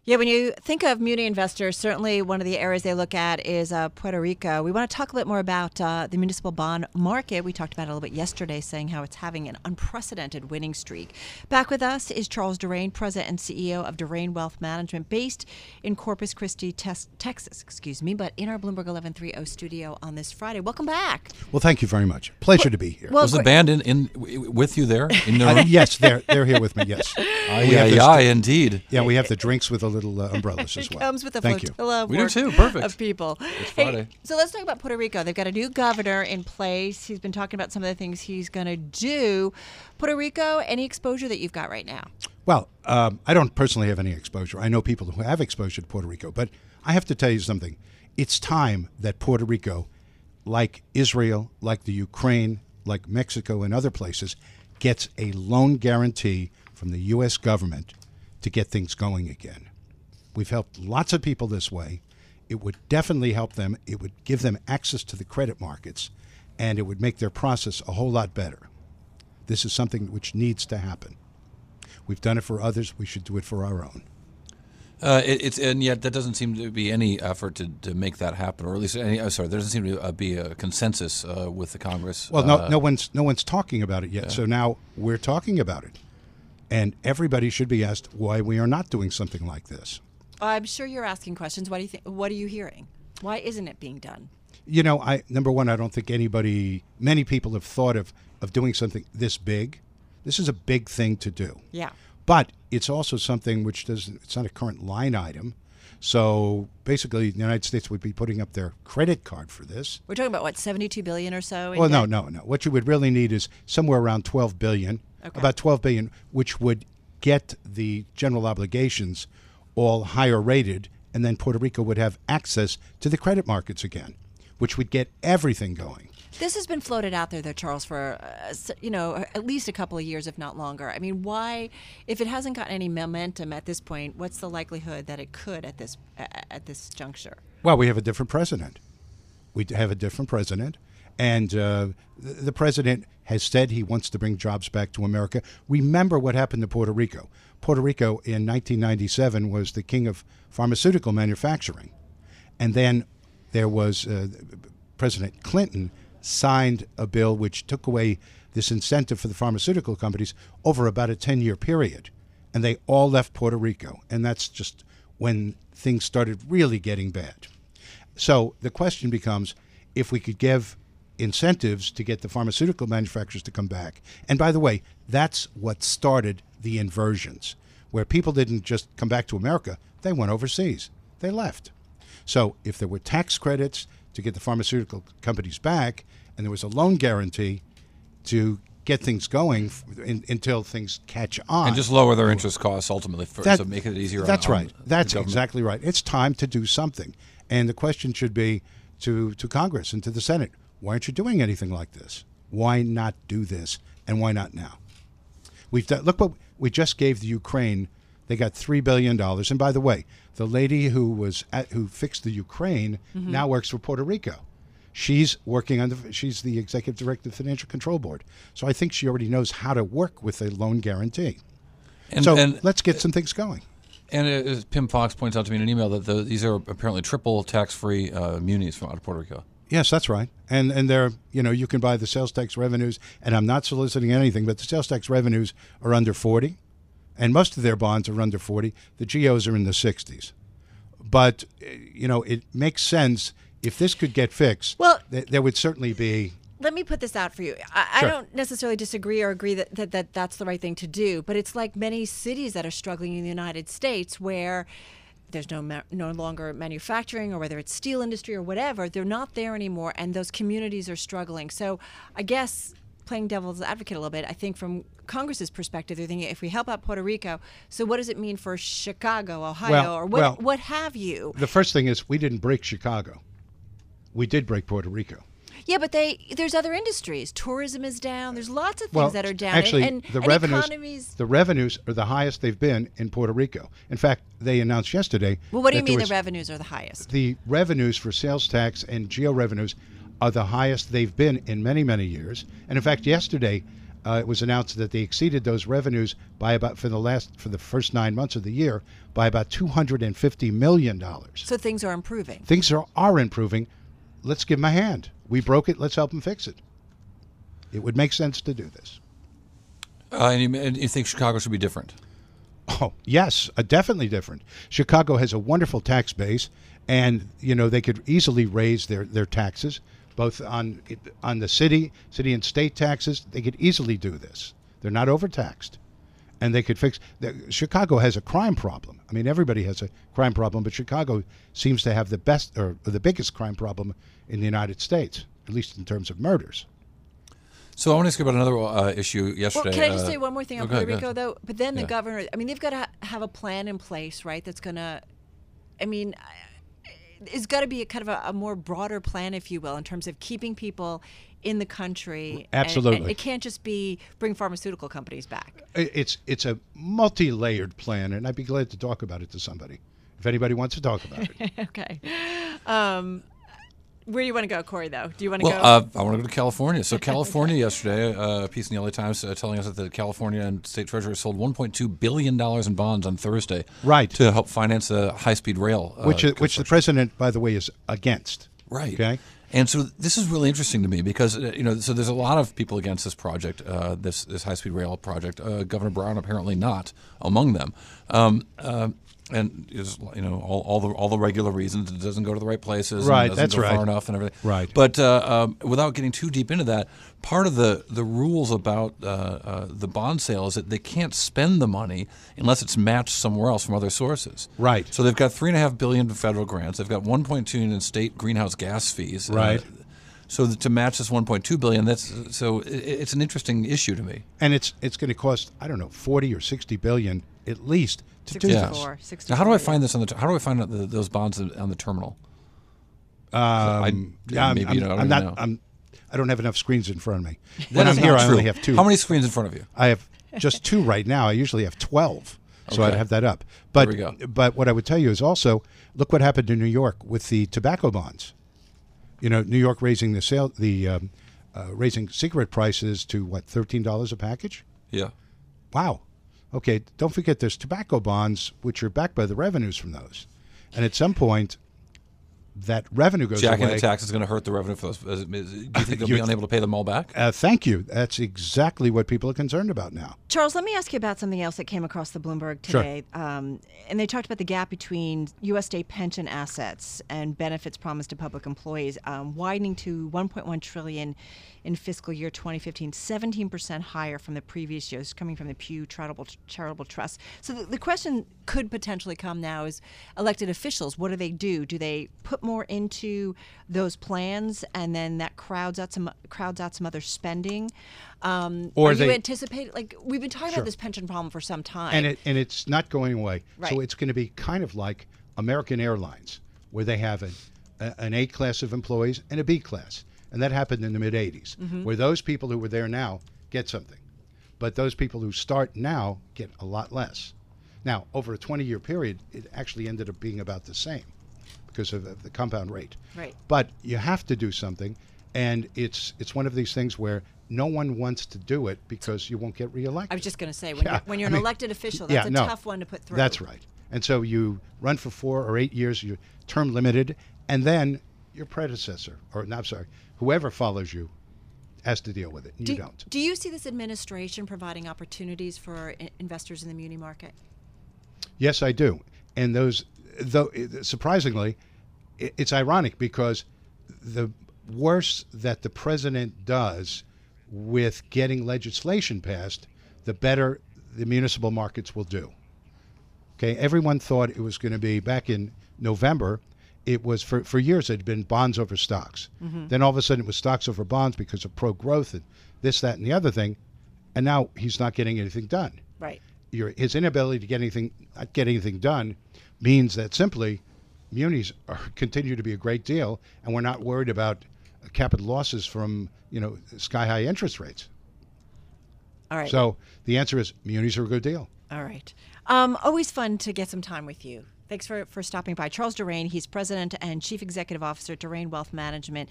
Yeah, when you think of muni investors, certainly one of the areas they look at is Puerto Rico. We want to talk a bit more about the municipal bond market. We talked about it a little bit yesterday, saying how it's having an unprecedented winning streak. Back with us is Charles Durain, President and CEO of Durain Wealth Management, based in Corpus Christi, Texas, but in our Bloomberg 1130 studio on this Friday. Welcome back. Well, thank you very much. Pleasure to be here. Was the band in with you there in the room? Yes, they're here with me, yes. Indeed. Yeah, we have the drinks with a little umbrellas as well. It comes with a Thank you. flotilla We do too. Perfect. of people. It's Friday. So let's talk about Puerto Rico. They've got a new governor in place. He's been talking about some of the things he's going to do. Puerto Rico, any exposure that you've got right now? Well, I don't personally have any exposure. I know people who have exposure to Puerto Rico, but I have to tell you something. It's time that Puerto Rico, like Israel, like the Ukraine, like Mexico and other places, gets a loan guarantee from the U.S. government to get things going again. We've helped lots of people this way. It would definitely help them. It would give them access to the credit markets, and it would make their process a whole lot better. This is something which needs to happen. We've done it for others. We should do it for our own. And yet there doesn't seem to be any effort to make that happen, or at least there doesn't seem to be a consensus with the Congress. Well, no one's talking about it yet. Yeah. So now we're talking about it, and everybody should be asked why we are not doing something like this. I'm sure you're asking questions. What do you think? What are you hearing? Why isn't it being done? You know, number one, I don't think many people have thought of doing something this big. This is a big thing to do. Yeah. But it's also something which it's not a current line item. So basically, the United States would be putting up their credit card for this. We're talking about, what, $72 billion or so? Well, no. What you would really need is somewhere around $12 billion, about $12 billion, which would get the general obligations all higher rated, and then Puerto Rico would have access to the credit markets again, which would get everything going. This has been floated out there, though, Charles, for at least a couple of years, if not longer. I mean, why, if it hasn't gotten any momentum at this point, what's the likelihood that it could at this juncture? Well, we have a different president. And the president has said he wants to bring jobs back to America. Remember what happened to Puerto Rico. Puerto Rico in 1997 was the king of pharmaceutical manufacturing. And then there was President Clinton signed a bill which took away this incentive for the pharmaceutical companies over about a 10-year period. And they all left Puerto Rico. And that's just when things started really getting bad. So the question becomes, if we could give incentives to get the pharmaceutical manufacturers to come back. And by the way, that's what started the inversions, where people didn't just come back to America, they went overseas. They left. So if there were tax credits to get the pharmaceutical companies back, and there was a loan guarantee to get things going until things catch on. And just lower their interest costs ultimately so make it easier. That's right. That's exactly right. It's time to do something. And the question should be to Congress and to the Senate, why aren't you doing anything like this? Why not do this? And why not now? Look what we just gave the Ukraine. They got $3 billion. And by the way, the lady who fixed the Ukraine now works for Puerto Rico. She's she's the executive director of the Financial Control Board. So I think she already knows how to work with a loan guarantee. And let's get some things going. And as Pim Fox points out to me in an email, that these are apparently triple tax-free munis from out of Puerto Rico. Yes, that's right. And they're, you can buy the sales tax revenues, and I'm not soliciting anything, but the sales tax revenues are under 40, and most of their bonds are under 40. The GOs are in the 60s. But, it makes sense if this could get fixed. Well, there would certainly be. Let me put this out for you. I don't necessarily disagree or agree that that's the right thing to do, but it's like many cities that are struggling in the United States where there's no longer manufacturing, or whether it's steel industry or whatever, they're not there anymore, and those communities are struggling. So I guess, playing devil's advocate a little bit, I think from Congress's perspective, they're thinking, if we help out Puerto Rico, so what does it mean for Chicago, Ohio, what have you? The first thing is, we didn't break Chicago. We did break Puerto Rico. Yeah, but there's other industries. Tourism is down. There's lots of things that are down. Actually, and the revenues are the highest they've been in Puerto Rico. In fact, they announced yesterday. Well, what do you mean the revenues are the highest? The revenues for sales tax and geo revenues are the highest they've been in many, many years. And in fact, yesterday, it was announced that they exceeded those revenues by about for the first 9 months of the year by about $250 million. So things are improving. Things are improving. Let's give them a hand. We broke it. Let's help them fix it. It would make sense to do this. And you think Chicago should be different? Oh, yes, definitely different. Chicago has a wonderful tax base, and they could easily raise their taxes, both on the city and state taxes. They could easily do this. They're not overtaxed, and they could fix. Chicago has a crime problem. I mean, everybody has a crime problem, but Chicago seems to have the best or the biggest crime problem in the United States, at least in terms of murders. So I want to ask you about another issue yesterday. Well, can I just say one more thing on Puerto Rico, ahead. though? But then the Yeah. governor, I mean, they've got to have a plan in place, right? That's going to, I mean, it's got to be a kind of a more broader plan, if you will, in terms of keeping people in the country. Absolutely. And it can't just be bring pharmaceutical companies back. It's a multi-layered plan, and I'd be glad to talk about it to somebody, if anybody wants to talk about it. Okay. Where do you want to go, Corey, though? Do you want to Well, go? I want to go to California. So California yesterday, a piece in the LA Times telling us that the California and state treasurer sold $1.2 billion in bonds on Thursday, Right. to help finance a high-speed rail, Which the president, by the way, is against. Right. Okay. And so this is really interesting to me because so there's a lot of people against this project, this high-speed rail project. Governor Brown apparently not among them. And all the regular reasons it doesn't go to the right places, Right, and it doesn't that's go right. far enough, and everything. Right. But without getting too deep into that, part of the rules about the bond sale is that they can't spend the money unless it's matched somewhere else from other sources. Right. So they've got $3.5 billion in federal grants. They've got $1.2 billion in state greenhouse gas fees. Right. So to match this $1.2 billion, it's an interesting issue to me. And it's going to cost, I don't know, 40 or 60 billion at least to do this. 64, Now, how do I find this how do I find out those bonds on the terminal? Maybe you don't know. I don't have enough screens in front of me. That When is I'm here, not I true. only have two. How many screens in front of you? I have just two right now. I usually have 12, so I'd Okay. have that up. But There we go. But what I would tell you is also look what happened in New York with the tobacco bonds. New York raising raising cigarette prices to what, $13 a package? Yeah. Wow. Okay, don't forget there's tobacco bonds which are backed by the revenues from those, and at some point, that revenue goes Jacking away. the tax is going to hurt the revenue for those. Do you think they'll be You're- unable to pay them all back? Thank you. That's exactly what people are concerned about now. Charles, let me ask you about something else that came across the Bloomberg Sure. today. And they talked about the gap between U.S. state pension assets and benefits promised to public employees widening to $1.1 trillion in fiscal year 2015, 17% higher from the previous years, coming from the Pew Charitable Trust. So the question could potentially come now is elected officials, what do they do? Do they put more into those plans and then that crowds out some other spending? Or are they- you anticipate, like, we've been talking Sure. about this pension problem for some time. And it's not going away. Right. So it's going to be kind of like American Airlines, where they have an A class of employees and a B class. And that happened in the mid-'80s, where those people who were there now get something. But those people who start now get a lot less. Now, over a 20-year period, it actually ended up being about the same because of the compound rate. Right. But you have to do something, and it's one of these things where no one wants to do it because you won't get reelected. I was just going to say, Yeah, when you're I an mean, elected official, yeah, that's a no, tough one to put through. That's right. And so you run for 4 or 8 years, you're term limited, and then your predecessor, whoever follows you, has to deal with it. And you don't. Do you see this administration providing opportunities for investors in the muni market? Yes, I do. And those, though, surprisingly, it's ironic because the worse that the president does with getting legislation passed, the better the municipal markets will do. Okay, everyone thought it was going to be back in November. It was for years it had been bonds over stocks. Then all of a sudden it was stocks over bonds because of pro-growth and this, that, and the other thing. And now he's not getting anything done. Right. His inability to not get anything done means that simply munis continue to be a great deal, and we're not worried about capital losses from sky-high interest rates. All right. So the answer is munis are a good deal. All right. Always fun to get some time with you. Thanks for stopping by. Charles Durain, he's President and Chief Executive Officer at Durain Wealth Management.